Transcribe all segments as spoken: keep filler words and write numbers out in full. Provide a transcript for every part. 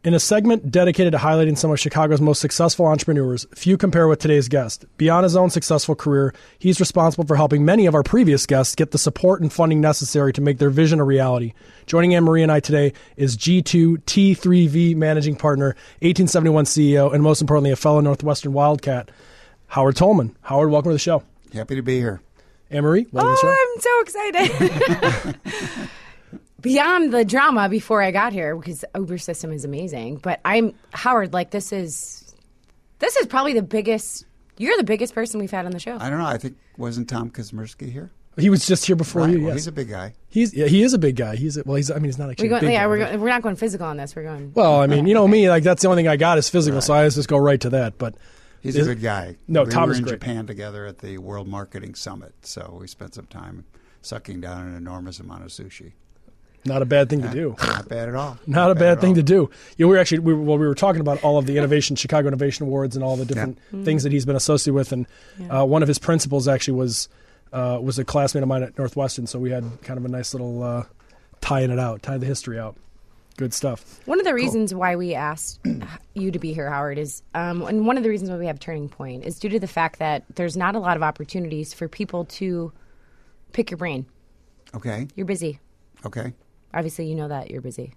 In a segment dedicated to highlighting some of Chicago's most successful entrepreneurs, few compare with today's guest. Beyond his own successful career, he's responsible for helping many of our previous guests get the support and funding necessary to make their vision a reality. Joining Anne-Marie and I today is G two T three V Managing Partner, eighteen seventy-one C E O, and most importantly, a fellow Northwestern Wildcat, Howard Tolman. Howard, welcome to the show. Happy to be here. Anne-Marie, welcome to the show. Oh, I'm so excited. Beyond the drama before I got here, because Uber system is amazing, but I'm Howard. Like this is, this is probably the biggest. You're the biggest person we've had on the show. I don't know. I think wasn't Tom Kazmersky here? He was just here before right. you. Well, yes, he's a big guy. He's yeah, he is a big guy. He's a, well, he's. I mean, he's not actually. We're going, a big yeah, guy, we're but- going, we're not going physical on this. We're going. Well, I mean, you know me. Like that's the only thing I got is physical, Right. so I always just go right to that. But He's is- a good guy. No, we Tom were is in great. Japan together at the World Marketing Summit, so we spent some time sucking down an enormous amount of sushi. Not a bad thing to do. Not bad at all. Not a bad bad at thing all. to do. You know, we were actually we were, well, we were talking about all of the innovation, Chicago Innovation Awards, and all the different Yeah. things that he's been associated with. And Yeah. uh, one of his principals actually was uh, was a classmate of mine at Northwestern. So we had kind of a nice little uh, tying it out, tying the history out. Good stuff. One of the reasons why we asked you to be here, Howard, is, um, and one of the reasons why we have Turning Point is due to the fact that there's not a lot of opportunities for people to pick your brain. Okay. You're busy. Okay. Obviously, you know that you're busy.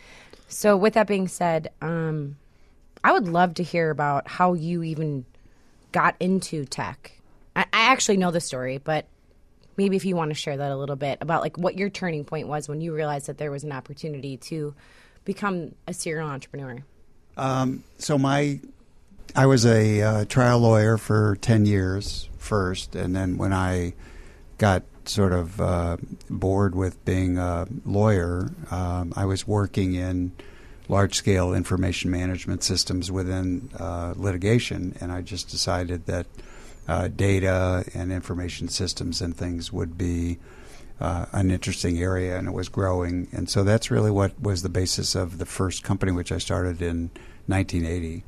So with that being said, um, I would love to hear about how you even got into tech. I, I actually know the story, but maybe if you want to share that a little bit about like what your turning point was when you realized that there was an opportunity to become a serial entrepreneur. Um, so my, I was a uh, trial lawyer for ten years first, and then when I got sort of uh, bored with being a lawyer, um, I was working in large-scale information management systems within uh, litigation, and I just decided that uh, data and information systems and things would be uh, an interesting area, and it was growing. And so that's really what was the basis of the first company, which I started in nineteen eighty.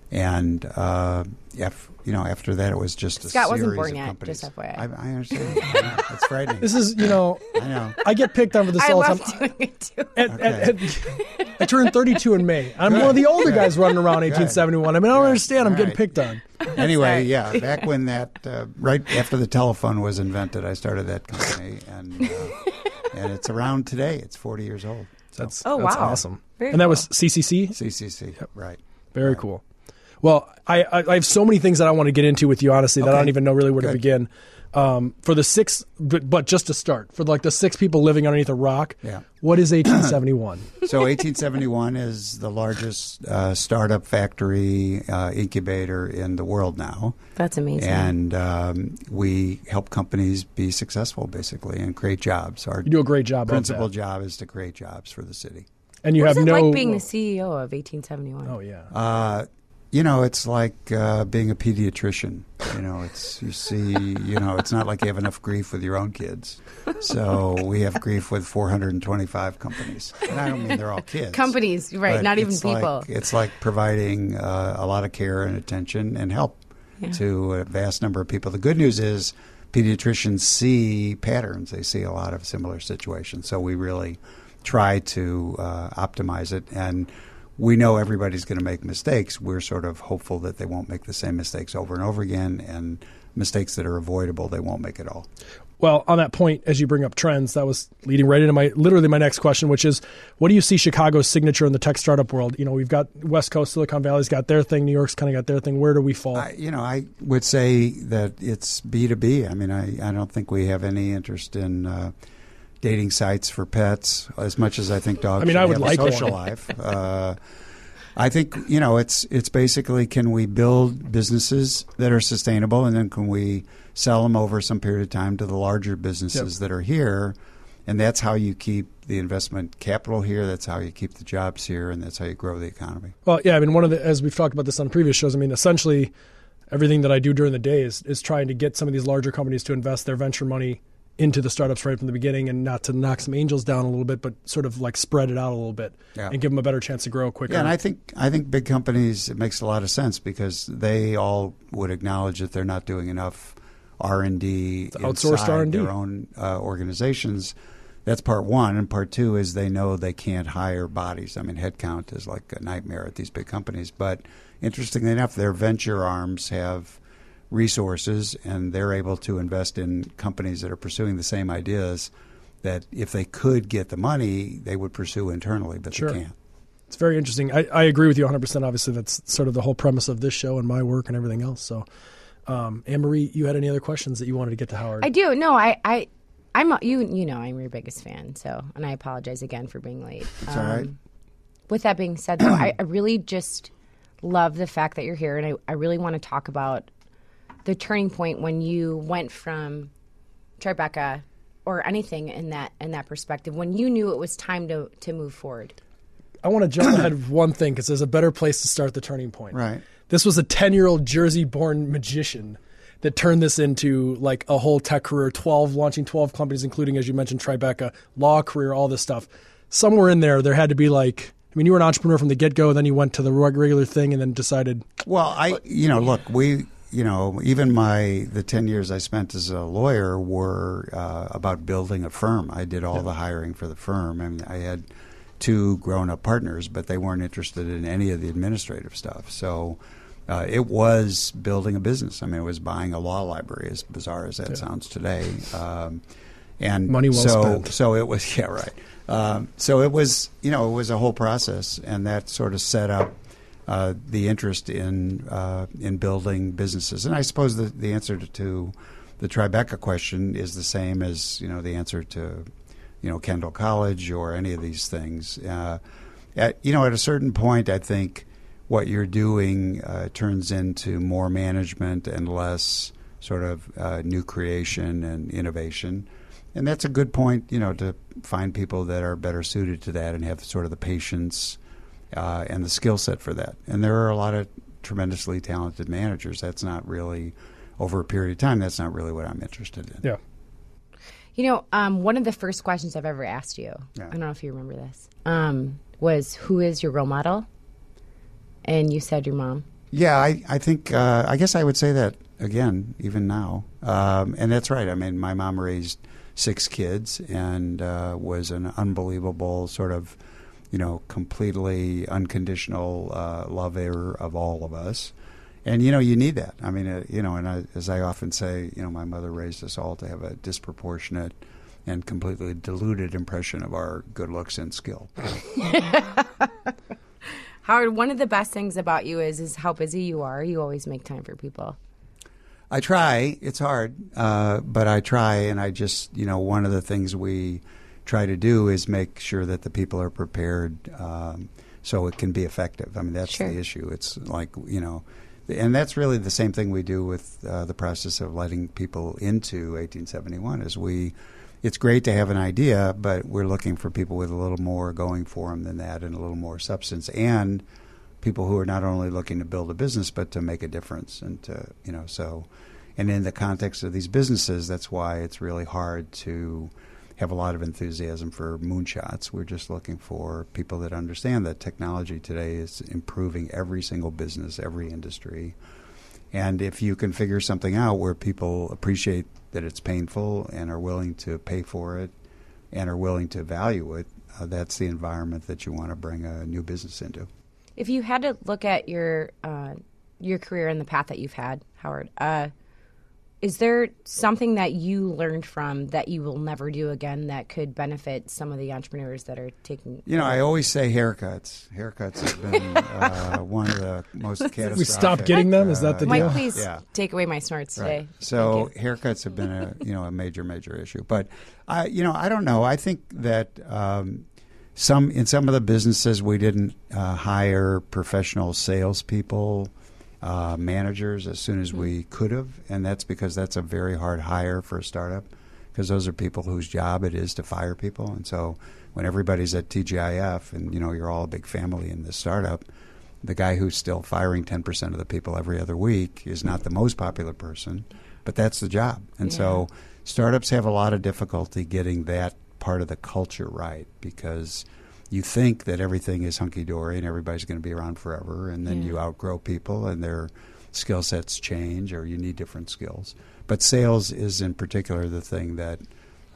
And uh, if, you know, after that, it was just a Scott series wasn't born of yet, companies. just F Y I. I, I understand. I know. It's frightening. This is, you know, I know. I get picked on for this I all the love time. doing it too. At- Okay. at- at- I turned thirty-two in May. I'm one of the older guys running around eighteen seventy-one. I mean, I don't Good. understand. I'm getting Right. picked on. Anyway, right. yeah, back when that, uh, right after the telephone was invented, I started that company, and uh, and it's around today. It's forty years old. So, That's, Oh, that's wow. awesome. Very and that cool. was C C C? C C C, right. Very Right. cool. Well, I, I, I have so many things that I want to get into with you, honestly, that I Okay. don't even know really where to Good. begin. Um, for the six, but, but just to start, for like the six people living underneath a rock, Yeah. what is eighteen seventy-one? So eighteen seventy-one is the largest uh, startup factory uh, incubator in the world now. That's amazing. And um, we help companies be successful, basically, and create jobs. Our You do a great job principal of that. job is to create jobs for the city. And you what have was it no... like being the C E O of eighteen seventy-one? Oh, yeah. Uh, you know, it's like uh, being a pediatrician. You know, it's you see, you know, it's not like you have enough grief with your own kids. So we have grief with four hundred twenty-five companies. And I don't mean they're all kids. Companies, right, but not even it's like- people. it's like providing uh, a lot of care and attention and help Yeah. to a vast number of people. The good news is pediatricians see patterns. They see a lot of similar situations. So we really try to uh, optimize it. And we know everybody's going to make mistakes. We're sort of hopeful that they won't make the same mistakes over and over again, and mistakes that are avoidable, they won't make at all. Well, on that point, as you bring up trends, that was leading right into my literally my next question, which is, what do you see Chicago's signature in the tech startup world? You know, we've got West Coast, Silicon Valley's got their thing, New York's kind of got their thing. Where do we fall? I, you know, I would say that it's B two B. I mean, I, I don't think we have any interest in uh, dating sites for pets as much as I think dogs I mean, should I would have like a social one. life. Uh, I think, you know, it's it's basically, can we build businesses that are sustainable, and then can we sell them over some period of time to the larger businesses Yep. that are here? And that's how you keep the investment capital here. That's how you keep the jobs here, and that's how you grow the economy. Well, yeah, I mean, one of the, as we've talked about this on previous shows, I mean, essentially everything that I do during the day is, is trying to get some of these larger companies to invest their venture money into the startups right from the beginning, and not to knock some angels down a little bit, but sort of like spread it out a little bit Yeah. and give them a better chance to grow quicker. Yeah, and I think I think big companies, it makes a lot of sense because they all would acknowledge that they're not doing enough R and D outsourced inside R and D. their own uh, organizations. that's part one. And part two is they know they can't hire bodies. I mean, headcount is like a nightmare at these big companies. But interestingly enough, their venture arms have resources, and they're able to invest in companies that are pursuing the same ideas that if they could get the money, they would pursue internally, but Sure. they can't. It's very interesting. I, I agree with you one hundred percent. Obviously, that's sort of the whole premise of this show and my work and everything else. So, um, Anne-Marie, you had any other questions that you wanted to get to Howard? I do. No, I, I, I'm a, you. You know, I'm your biggest fan. So, and I apologize again for being late. It's all right. With that being said, though, I, I really just love the fact that you're here, and I, I really want to talk about the turning point when you went from Tribeca or anything in that in that perspective, when you knew it was time to to move forward. I want to jump ahead of one thing because there's a better place to start the turning point. Right. This was a ten-year-old Jersey-born magician that turned this into like a whole tech career, twelve, launching twelve companies, including, as you mentioned, Tribeca, law career, all this stuff. Somewhere in there, there had to be like, I mean, you were an entrepreneur from the get-go, then you went to the regular thing and then decided. Well, I, you know, look, we, you know, even my, the ten years I spent as a lawyer were uh, about building a firm. I did all yeah. the hiring for the firm, and I had two grown-up partners, but they weren't interested in any of the administrative stuff. So uh, it was building a business. I mean, it was buying a law library, as bizarre as that yeah. sounds today. Um, and money well so, spent. So it was, yeah, right. Um, so it was, you know, it was a whole process, and that sort of set up uh, the interest in uh, in building businesses. And I suppose the, the answer to, to the Tribeca question is the same as, you know, the answer to you know, Kendall College or any of these things. Uh, at, you know, at a certain point, I think what you're doing uh, turns into more management and less sort of uh, new creation and innovation. And that's a good point, you know, to find people that are better suited to that and have sort of the patience uh, and the skill set for that. And there are a lot of tremendously talented managers. That's not really, over a period of time, that's not really what I'm interested in. Yeah. You know, um, one of the first questions I've ever asked you, yeah. I don't know if you remember this, um, was who is your role model? And you said your mom. Yeah, I, I think, uh, I guess I would say that again, even now. Um, and that's right. I mean, my mom raised six kids and uh, was an unbelievable sort of, you know, completely unconditional uh, lover of all of us. And, you know, you need that. I mean, uh, you know, and I, as I often say, you know, my mother raised us all to have a disproportionate and completely diluted impression of our good looks and skill. Howard, one of the best things about you is is how busy you are. You always make time for people. I try. It's hard, uh, but I try. And I just, you know, one of the things we try to do is make sure that the people are prepared um, so it can be effective. I mean, that's sure. the issue. It's like, you know, and that's really the same thing we do with uh, the process of letting people into eighteen seventy-one is we, it's great to have an idea, but we're looking for people with a little more going for them than that and a little more substance, and people who are not only looking to build a business but to make a difference. And to, you know, so, and in the context of these businesses, that's why it's really hard to have a lot of enthusiasm for moonshots. We're just looking for people that understand that technology today is improving every single business, every industry. And if you can figure something out where people appreciate that it's painful and are willing to pay for it and are willing to value it, uh, that's the environment that you want to bring a new business into. If you had to look at your uh, your career and the path that you've had, Howard, uh, is there something that you learned from that you will never do again that could benefit some of the entrepreneurs that are taking? You know, I always say haircuts. Haircuts have been uh, one of the most catastrophic. We stopped getting them? Is that the uh, deal? Mike, please yeah. take away my snorts right. today. So haircuts have been a you know a major major issue. But I you know I don't know. I think that um, some in some of the businesses we didn't uh, hire professional salespeople. Uh, managers as soon as we could have, and that's because that's a very hard hire for a startup because those are people whose job it is to fire people. And so when everybody's at T G I F and, you know, you're all a big family in this startup, the guy who's still firing ten percent of the people every other week is not the most popular person, but that's the job. And yeah. so startups have a lot of difficulty getting that part of the culture right because you think that everything is hunky-dory and everybody's going to be around forever, and then yeah. you outgrow people and their skill sets change or you need different skills. But sales is in particular the thing that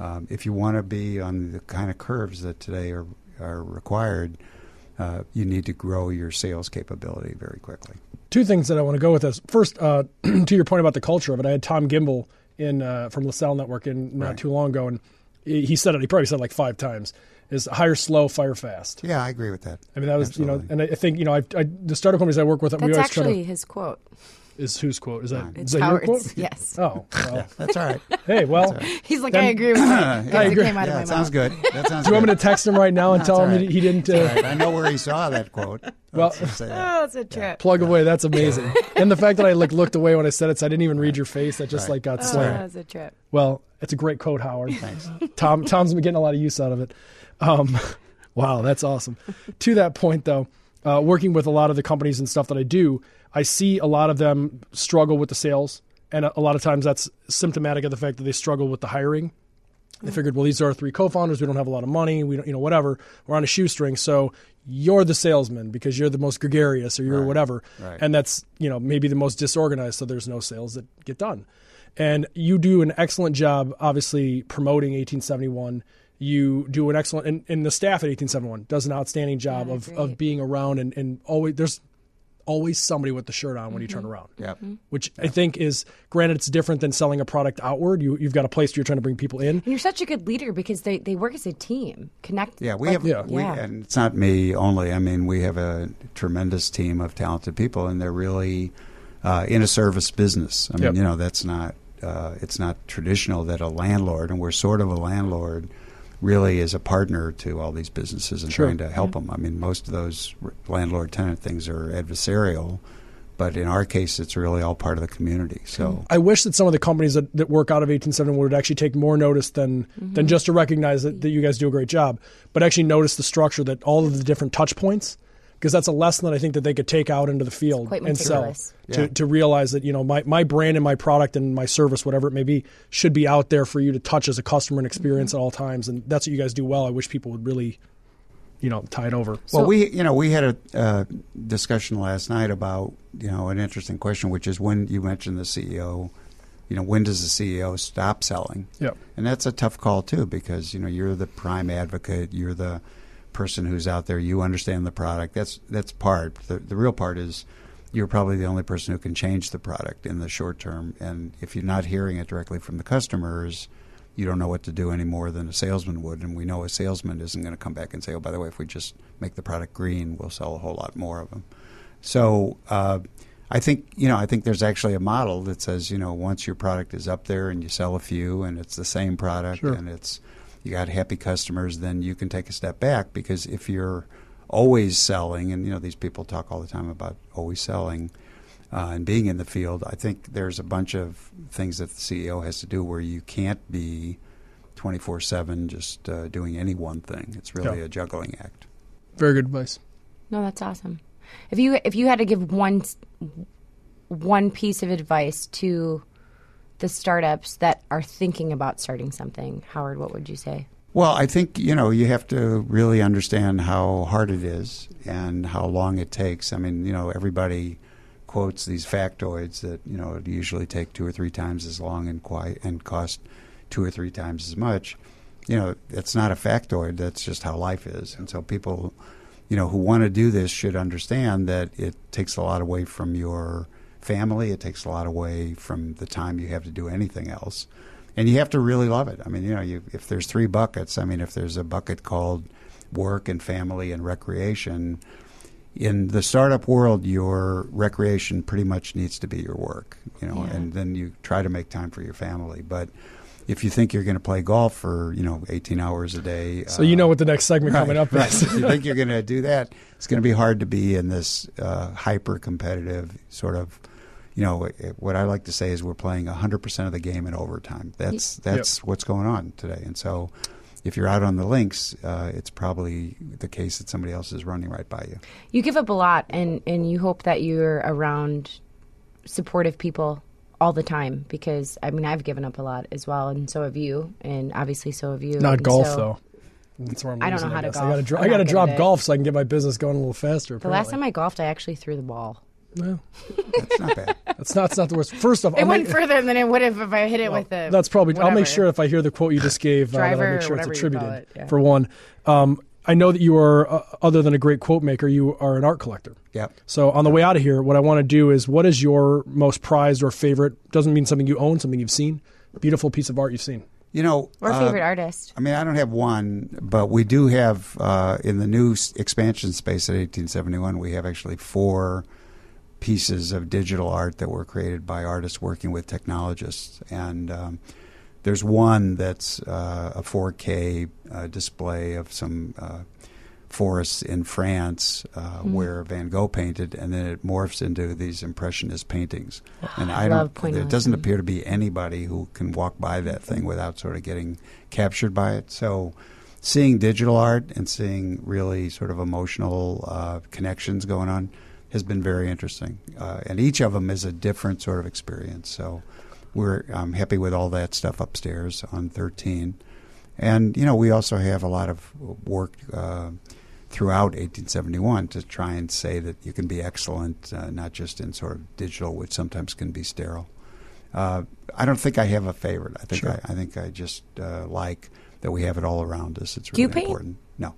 um, if you want to be on the kind of curves that today are, are required, uh, you need to grow your sales capability very quickly. Two things that I want to go with this. First, uh, to your point about the culture of it, I had Tom Gimbel in uh, from LaSalle Network in not Right. too long ago, and he he said it. He probably said it like five times. Is hire slow, fire fast. Yeah, I agree with that. I mean, that was Absolutely. you know, and I think you know, I, I the startup companies I work with, we That's always try actually to. his quote. Is whose quote? Is that, It's is that your Howard's. quote? Yes. Oh, well. Yeah, that's all right. Hey, well, He's like, Then- I agree with that. Yeah, It agree. came out yeah, of my it sounds mouth. good. That sounds do you want good. me to text him right now and No, tell it's him all he, right. he didn't uh, All right, I know where he saw that quote. Well- Let's just say that. Oh, that's a trip. plug away? That's amazing. And the fact that I like looked away when I said it, so I didn't even read your face. That just Right. like got Oh, slammed. that's a trip. Well, it's a great quote, Howard. Thanks. Tom Tom's been getting a lot of use out of it. Um, wow, that's awesome. To that point, though, uh, working with a lot of the companies and stuff that I do, I see a lot of them struggle with the sales, and a, a lot of times that's symptomatic of the fact that they struggle with the hiring. They figured, well, these are our three co-founders. We don't have a lot of money. We don't, you know, whatever. We're on a shoestring, so you're the salesman because you're the most gregarious or you're Right. whatever, Right. and that's you know maybe the most disorganized. So there's no sales that get done. And you do an excellent job, obviously, promoting eighteen seventy-one. You do an excellent, and, and the staff at eighteen seventy-one does an outstanding job Yeah, of, great. of being around, and, and always there's always somebody with the shirt on when you turn around. Yep. Which I think is, granted, it's different than selling a product outward. You, you've got a place where you're trying to bring people in. And you're such a good leader because they, they work as a team. Connect. Yeah, we like- have, Yeah. we, Yeah. and it's not me only. I mean, we have a tremendous team of talented people, and they're really uh, in a service business. I mean, Yep. you know, that's not, uh, it's not traditional that a landlord, and we're sort of a landlord, really is a partner to all these businesses and Sure. trying to help them. I mean, most of those landlord-tenant things are adversarial, but in our case, it's really all part of the community. So. I wish that some of the companies that, that work out of eighteen seventy-one would actually take more notice than than just to recognize that, that you guys do a great job, but actually notice the structure, that all of the different touch points, because that's a lesson that I think that they could take out into the field quite and sell. meticulous. To, Yeah. to realize that you know my, my brand and my product and my service, whatever it may be, should be out there for you to touch as a customer and experience at all times, and that's what you guys do well. I wish people would really, you know, tie it over. Well, So- we you know we had a uh, discussion last night about you know an interesting question, which is when you mentioned the C E O, you know, when does the C E O stop selling? Yeah. And that's a tough call too, because you know you're the prime advocate, you're the person who's out there, you understand the product. That's that's part. The the real part is you're probably the only person who can change the product in the short term, and if you're not hearing it directly from the customers, you don't know what to do any more than a salesman would. And we know a salesman isn't going to come back and say, oh, by the way, if we just make the product green, we'll sell a whole lot more of them. So uh, I think, you know, I think there's actually a model that says, you know, once your product is up there and you sell a few and it's the same product Sure. and it's you got happy customers, then you can take a step back, because if you're always selling, and, you know, these people talk all the time about always selling, Uh, and being in the field, I think there's a bunch of things that the C E O has to do where you can't be twenty-four seven just uh, doing any one thing. It's really Yeah. a juggling act. Very good advice. No, that's awesome. If you if you had to give one one piece of advice to the startups that are thinking about starting something, Howard, what would you say? Well, I think, you know, you have to really understand how hard it is and how long it takes. I mean, you know, everybody quotes these factoids that, you know, it usually take two or three times as long and quiet and cost two or three times as much. You know, it's not a factoid. That's just how life is. And so people, you know, who want to do this should understand that it takes a lot away from your family. It takes a lot away from the time you have to do anything else. And you have to really love it. I mean, you know, you, if there's three buckets, I mean, if there's a bucket called work and family and recreation, in the startup world, your recreation pretty much needs to be your work, you know, Yeah. and then you try to make time for your family. But if you think you're going to play golf for, you know, eighteen hours a day. So you know what the next segment coming up right. is. If you think you're going to do that, it's going to be hard to be in this uh, hyper-competitive sort of, you know, what I like to say is we're playing one hundred percent of the game in overtime. That's that's what's going on today. And so if you're out on the links, uh, it's probably the case that somebody else is running right by you. You give up a lot, and, and you hope that you're around supportive people all the time, because, I mean, I've given up a lot as well, and so have you, and obviously so have you. Not And golf, so- though. That's where I'm I don't losing, know how to guess. golf. I gotta, dro- I'm I gotta not good drop at it. golf so I can get my business going a little faster. The last time I golfed, I actually threw the ball. Well, That's not bad. That's not, that's not the worst. First off, It I'll went make, further than it would have if I hit it with the. that's probably. I'll whatever. make sure if I hear the quote you just gave, uh, that I'll Driver make sure or it's whatever you call attributed. it, yeah. For one, um, I know that you are, uh, other than a great quote maker, you are an art collector. Yep. So on the way out of here, what I want to do is, what is your most prized or favorite? Doesn't mean something you own, something you've seen. Beautiful piece of art you've seen. You know, Or uh, favorite artist. I mean, I don't have one, but we do have uh, in the new s- expansion space at eighteen seventy-one. We have actually four pieces of digital art that were created by artists working with technologists, and um, there's one that's uh, a four K uh, display of some uh, forests in France uh, Mm. where Van Gogh painted, and then it morphs into these impressionist paintings. And I love don't. There pointillism. doesn't appear to be anybody who can walk by that thing without sort of getting captured by it. So, seeing digital art and seeing really sort of emotional uh, connections going on has been very interesting. Uh, and each of them is a different sort of experience. So, we're I'm happy with all that stuff upstairs on thirteen. And, you know, we also have a lot of work uh, throughout eighteen seventy-one to try and say that you can be excellent, uh, not just in sort of digital, which sometimes can be sterile. Uh, I don't think I have a favorite. I think Sure. I, I think I just uh, like that we have it all around us. It's Do you really paint? important. No.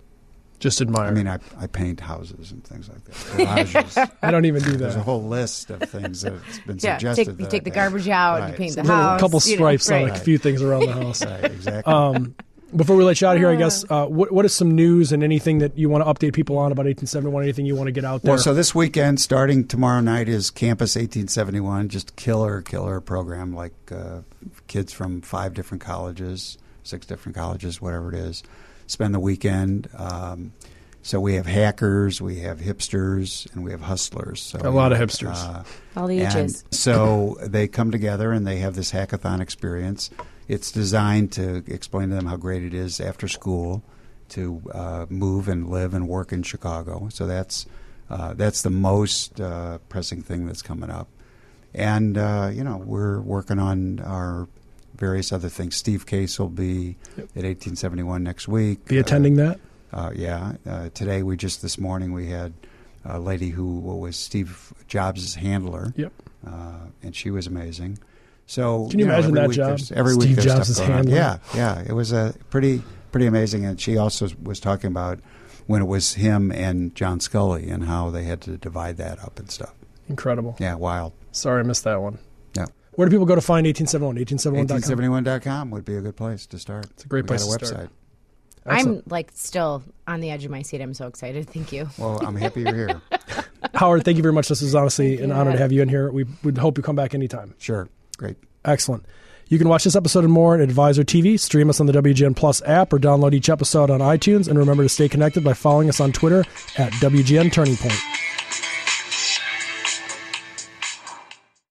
Just admire. I mean, I, I paint houses and things like that. Garages. I don't even do There's a that. whole list of things that's been Yeah, suggested. take, you that take I the paint. garbage out, you Right. paint the A little- house. couple you know, stripes on right. a few things around the house. Right, exactly. Um, before we let you out of here, I guess, uh, what, what is some news and anything that you want to update people on about eighteen seventy-one, anything you want to get out there? Well, so this weekend, starting tomorrow night, is Campus eighteen seventy-one, just killer, killer program, like uh, kids from five different colleges, six different colleges, whatever it is, spend the weekend. Um, so we have hackers, we have hipsters, and we have hustlers. So A lot of hipsters. Uh, All the and ages. so they come together and they have this hackathon experience. It's designed to explain to them how great it is after school to uh, move and live and work in Chicago. So that's uh, that's the most uh, pressing thing that's coming up. And, uh, you know, we're working on our various other things. Steve Case will be Yep. at eighteen seventy-one next week. Be attending that? Uh, yeah. Uh, today, we just this morning, we had a lady who was Steve Jobs' handler. Yep. Uh, and she was amazing. So Can you know, imagine every that week job? there's- Every Steve week there's Jobs' stuff going on. handler? Yeah, yeah. It was a pretty pretty amazing. And she also was talking about when it was him and John Scully and how they had to divide that up and stuff. Incredible. Yeah, wild. Sorry I missed that one. Yeah. Where do people go to find eighteen seventy-one? eighteen seventy-one dot com. eighteen seventy-one dot com would be a good place to start. It's a great we place got a to website. start. I'm Excellent. like still on the edge of my seat. I'm so excited. Thank you. Well, I'm happy you're here. Howard, thank you very much. This is honestly Thank an you. honor to have you in here. We would hope you come back anytime. Sure. Great. Excellent. You can watch this episode and more at Advisor T V, stream us on the W G N Plus app, or download each episode on iTunes. And remember to stay connected by following us on Twitter at W G N Turning Point.